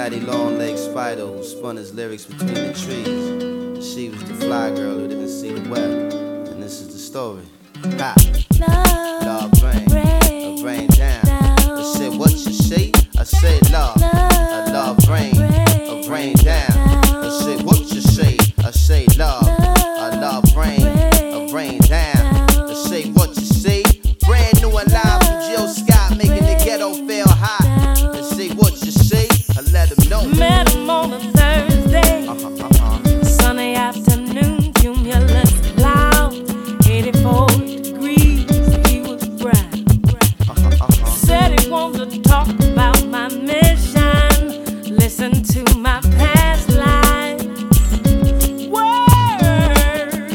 ratty long-legged spider who spun his lyrics between the trees. She was the fly girl who didn't see the web. And this is the story. Ha! Love rain, rain down. I said, what you say? I said, love. Love rain, rain down. I said, what you say? I say, love. Love rain, rain down. I say, what you say? Brand new alive from Jill Scott, making the ghetto feel hot. And say, what you say? I let him know. Met him on a Thursday, sunny afternoon, cumulus cloud, 84 degrees, he was brown. Said he wanted to talk about my mission, listen to my past life. Word,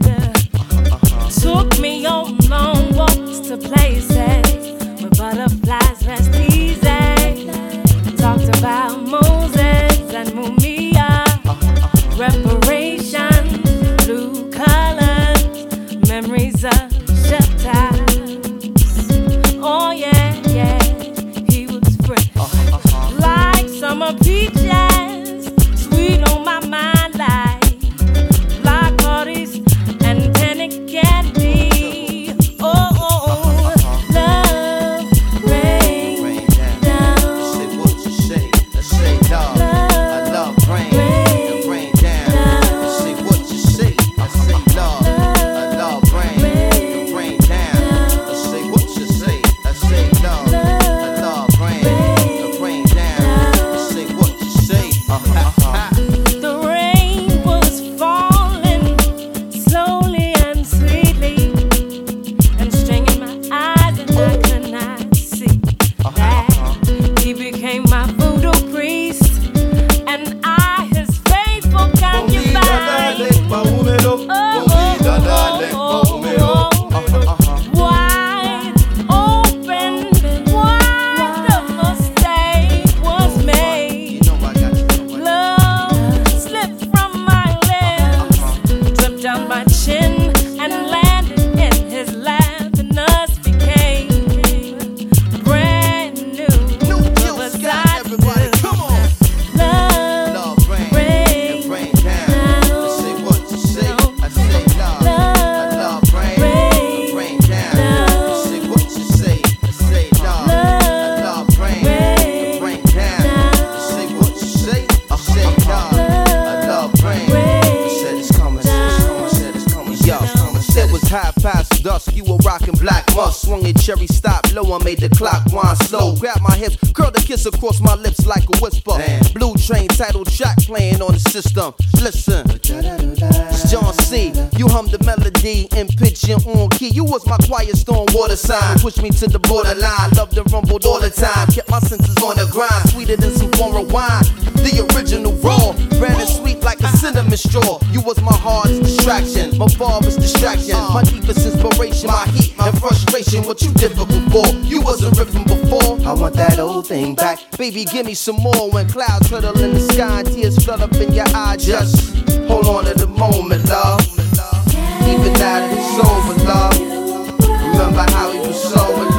took me on long walks to places where butterflies rest easy. Talked about Moses and Mumia, reparations, blue colors, memories of shelters. Oh yeah, yeah, he was fresh, like summer peaches, sweet on my mind like black parties and penny candy. Oh, love rain down. I said, what you say? I say, love. I love rain and rain down. I say, what you say? I say, love. I love rain and rain down. I say, what you say? I say, love. I love rain and rain down. I say, what you say? The rain was falling slowly and sweetly, and stringing my eyes, and I could not see that he became my voodoo priest, and I his faithful concubine. Wide open, wide the mistake was made. You know I got you. Love slipped from my lips, dripped down my chin, and landed in his lap, and us became brand new. New Jill But Scott, I everybody, do. come on. Love, Love rain and rain down. I say, what you say? I say, love. I love rain and rain down. I say, what you say? I say, love. I love rain and rain down. I say, what you say? I say, love. I love rain. I said it's coming. I said it's coming. Yo, it was half past dusk. You were rocking black musk. Swung a cherry stop low. I made the clock wind slow. Grab my hips, curled a kiss across my lips like a whisper. Blue Train title track playing on the system. Listen, it's John C. You hummed the melody in pitch and on key. You was my quiet storm water sign. Pushed me to the borderline. Loved and rumbled all the time. Kept my senses on the grind. Sweeter than some foreign wine. The original raw. Brand and sweet like a cinnamon straw. You was my hardest distraction. My farthest distraction. My deepest inspiration. My heat and frustration. What you difficult for? You wasn't ripping before. I want that old thing back. Baby, give me some more. When clouds huddle in the sky and tears flood up in your eyes. Just hold on to the moment, love. Even now that it's over, love. Remember how he was so in